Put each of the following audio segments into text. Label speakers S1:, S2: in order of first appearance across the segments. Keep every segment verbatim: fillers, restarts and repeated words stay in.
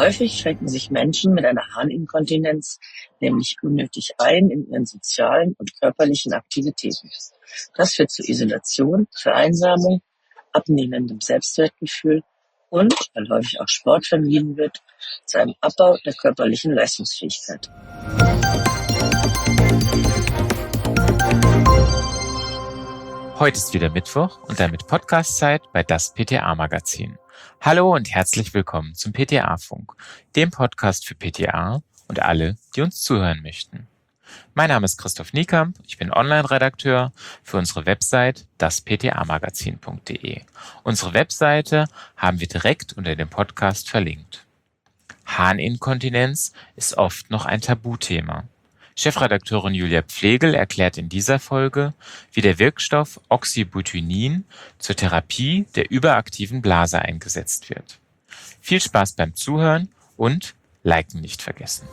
S1: Häufig schränken sich Menschen mit einer Harninkontinenz nämlich unnötig ein in ihren sozialen und körperlichen Aktivitäten. Das führt zu Isolation, Vereinsamung, abnehmendem Selbstwertgefühl und, weil häufig auch Sport vermieden wird, zu einem Abbau der körperlichen Leistungsfähigkeit.
S2: Heute ist wieder Mittwoch und damit Podcast-Zeit bei das P T A-Magazin. Hallo und herzlich willkommen zum P T A-Funk, dem Podcast für P T A und alle, die uns zuhören möchten. Mein Name ist Christoph Niekamp, ich bin Online-Redakteur für unsere Website das p t a magazin punkt d e. Unsere Webseite haben wir direkt unter dem Podcast verlinkt. Harninkontinenz ist oft noch ein Tabuthema. Chefredakteurin Julia Pflegel erklärt in dieser Folge, wie der Wirkstoff Oxybutynin zur Therapie der überaktiven Blase eingesetzt wird. Viel Spaß beim Zuhören und Liken nicht vergessen.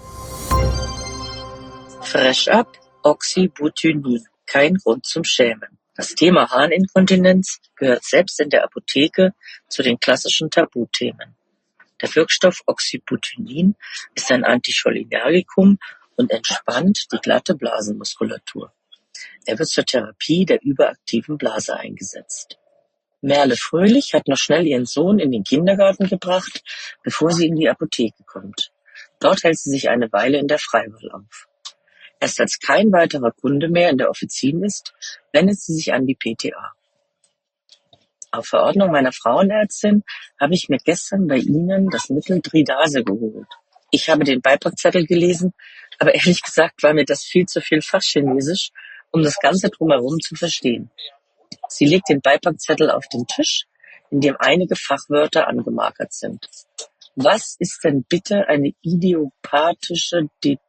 S1: Fresh up, Oxybutynin. Kein Grund zum Schämen. Das Thema Harninkontinenz gehört selbst in der Apotheke zu den klassischen Tabuthemen. Der Wirkstoff Oxybutynin ist ein Anticholinergikum und entspannt die glatte Blasenmuskulatur. Er wird zur Therapie der überaktiven Blase eingesetzt. Merle Fröhlich hat noch schnell ihren Sohn in den Kindergarten gebracht, bevor sie in die Apotheke kommt. Dort hält sie sich eine Weile in der Freiwahl auf. Erst als kein weiterer Kunde mehr in der Offizin ist, wendet sie sich an die P T A. Auf Verordnung meiner Frauenärztin habe ich mir gestern bei Ihnen das Mittel Tridase geholt. Ich habe den Beipackzettel gelesen, aber ehrlich gesagt war mir das viel zu viel Fachchinesisch, um das Ganze drumherum zu verstehen. Sie legt den Beipackzettel auf den Tisch, in dem einige Fachwörter angemarkert sind. Was ist denn bitte eine idiopathische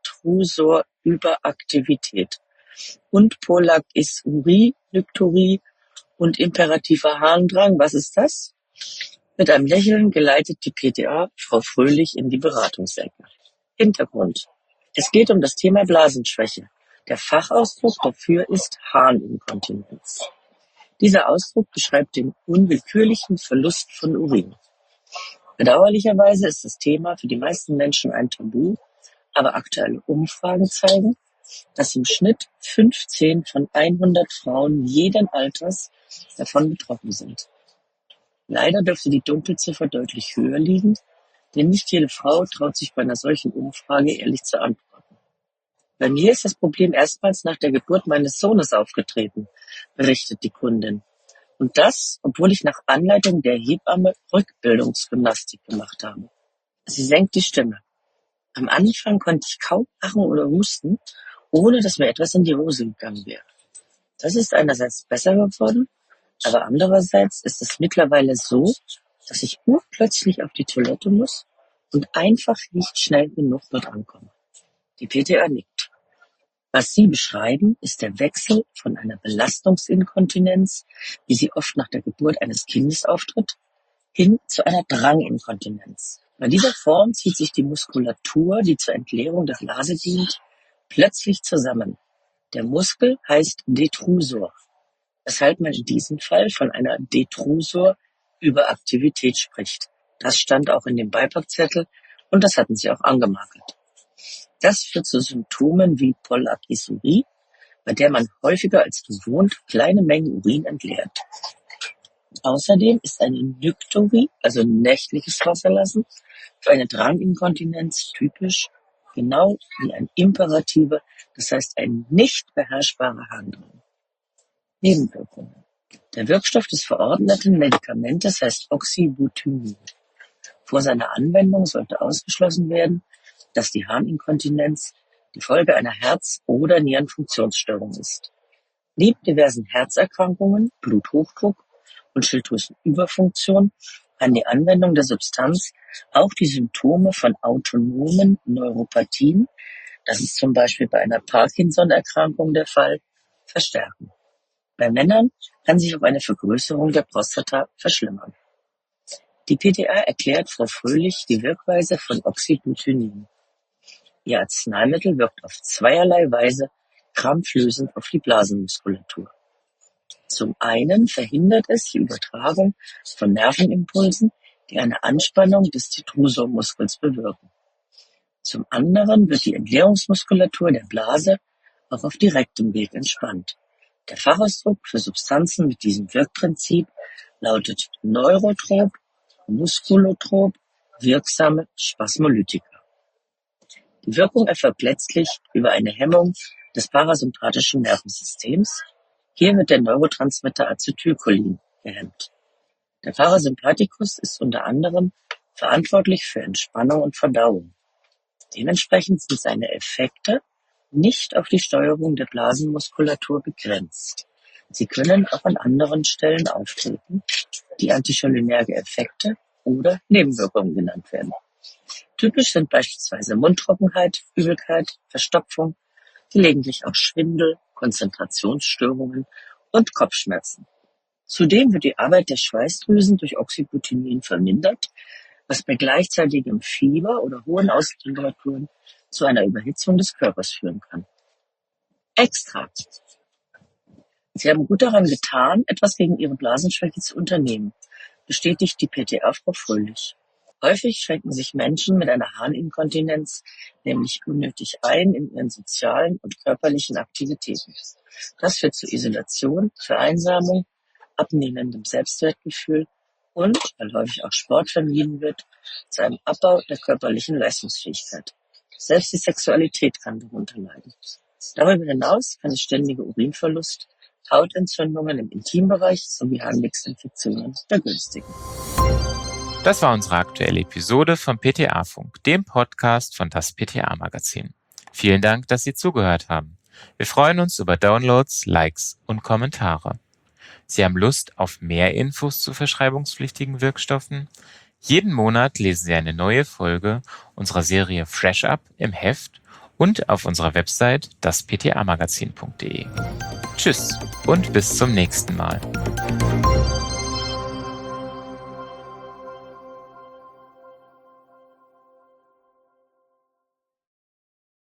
S1: Detrusor-Überaktivität? Und Polakisurie, Lykturie und imperativer Harndrang, was ist das? Mit einem Lächeln geleitet die P T A Frau Fröhlich in die Beratungsecke. Hintergrund. Es geht um das Thema Blasenschwäche. Der Fachausdruck dafür ist Harninkontinenz. Dieser Ausdruck beschreibt den unwillkürlichen Verlust von Urin. Bedauerlicherweise ist das Thema für die meisten Menschen ein Tabu, aber aktuelle Umfragen zeigen, dass im Schnitt fünfzehn von hundert Frauen jeden Alters davon betroffen sind. Leider dürfte die Dunkelziffer deutlich höher liegen, denn nicht jede Frau traut sich bei einer solchen Umfrage ehrlich zu antworten. Bei mir ist das Problem erstmals nach der Geburt meines Sohnes aufgetreten, berichtet die Kundin. Und das, obwohl ich nach Anleitung der Hebamme Rückbildungsgymnastik gemacht habe. Sie senkt die Stimme. Am Anfang konnte ich kaum lachen oder husten, ohne dass mir etwas in die Hose gegangen wäre. Das ist einerseits besser geworden, aber andererseits ist es mittlerweile so, dass ich urplötzlich auf die Toilette muss und einfach nicht schnell genug dort ankomme. Die P T A nickt. Was Sie beschreiben, ist der Wechsel von einer Belastungsinkontinenz, wie sie oft nach der Geburt eines Kindes auftritt, hin zu einer Dranginkontinenz. Bei dieser Form zieht sich die Muskulatur, die zur Entleerung der Blase dient, plötzlich zusammen. Der Muskel heißt Detrusor, weshalb man in diesem Fall von einer Detrusor-Überaktivität spricht. Das stand auch in dem Beipackzettel und das hatten sie auch angemarkert. Das führt zu Symptomen wie Polakisurie, bei der man häufiger als gewohnt kleine Mengen Urin entleert. Außerdem ist eine Nykturie, also nächtliches Wasserlassen, für eine Dranginkontinenz typisch, genau wie ein Imperative, das heißt ein nicht beherrschbarer Harndrang. Nebenwirkungen. Der Wirkstoff des verordneten Medikamentes heißt Oxybutynin. Vor seiner Anwendung sollte ausgeschlossen werden, dass die Harninkontinenz die Folge einer Herz- oder Nierenfunktionsstörung ist. Neben diversen Herzerkrankungen, Bluthochdruck und Schilddrüsenüberfunktion kann die Anwendung der Substanz auch die Symptome von autonomen Neuropathien, das ist zum Beispiel bei einer Parkinson-Erkrankung der Fall, verstärken. Bei Männern kann sich auch eine Vergrößerung der Prostata verschlimmern. Die P T A erklärt Frau Fröhlich die Wirkweise von Oxybutynin. Ihr Arzneimittel wirkt auf zweierlei Weise krampflösend auf die Blasenmuskulatur. Zum einen verhindert es die Übertragung von Nervenimpulsen, die eine Anspannung des Detrusor-Muskels bewirken. Zum anderen wird die Entleerungsmuskulatur der Blase auch auf direktem Weg entspannt. Der Fachausdruck für Substanzen mit diesem Wirkprinzip lautet neurotrop, muskulotrop, wirksame Spasmolytika. Die Wirkung erfolgt letztlich über eine Hemmung des parasympathischen Nervensystems. Hier wird der Neurotransmitter Acetylcholin gehemmt. Der Parasympathikus ist unter anderem verantwortlich für Entspannung und Verdauung. Dementsprechend sind seine Effekte nicht auf die Steuerung der Blasenmuskulatur begrenzt. Sie können auch an anderen Stellen auftreten, die anticholinerge Effekte oder Nebenwirkungen genannt werden. Typisch sind beispielsweise Mundtrockenheit, Übelkeit, Verstopfung, gelegentlich auch Schwindel, Konzentrationsstörungen und Kopfschmerzen. Zudem wird die Arbeit der Schweißdrüsen durch Oxybutynin vermindert, was bei gleichzeitigem Fieber oder hohen Außentemperaturen zu einer Überhitzung des Körpers führen kann. Extrakt. Sie haben gut daran getan, etwas gegen Ihre Blasenschwäche zu unternehmen, bestätigt die P T A-Frau Fröhlich. Häufig schränken sich Menschen mit einer Harninkontinenz nämlich unnötig ein in ihren sozialen und körperlichen Aktivitäten. Das führt zu Isolation, Vereinsamung, abnehmendem Selbstwertgefühl und, weil häufig auch Sport vermieden wird, zu einem Abbau der körperlichen Leistungsfähigkeit. Selbst die Sexualität kann darunter leiden. Darüber hinaus kann der ständige Urinverlust Hautentzündungen im Intimbereich sowie Harnwegsinfektionen begünstigen.
S2: Das war unsere aktuelle Episode vom P T A-Funk, dem Podcast von das P T A-Magazin. Vielen Dank, dass Sie zugehört haben. Wir freuen uns über Downloads, Likes und Kommentare. Sie haben Lust auf mehr Infos zu verschreibungspflichtigen Wirkstoffen? Jeden Monat lesen Sie eine neue Folge unserer Serie Fresh Up im Heft und auf unserer Website das p t a magazin punkt d e. Tschüss und bis zum nächsten Mal.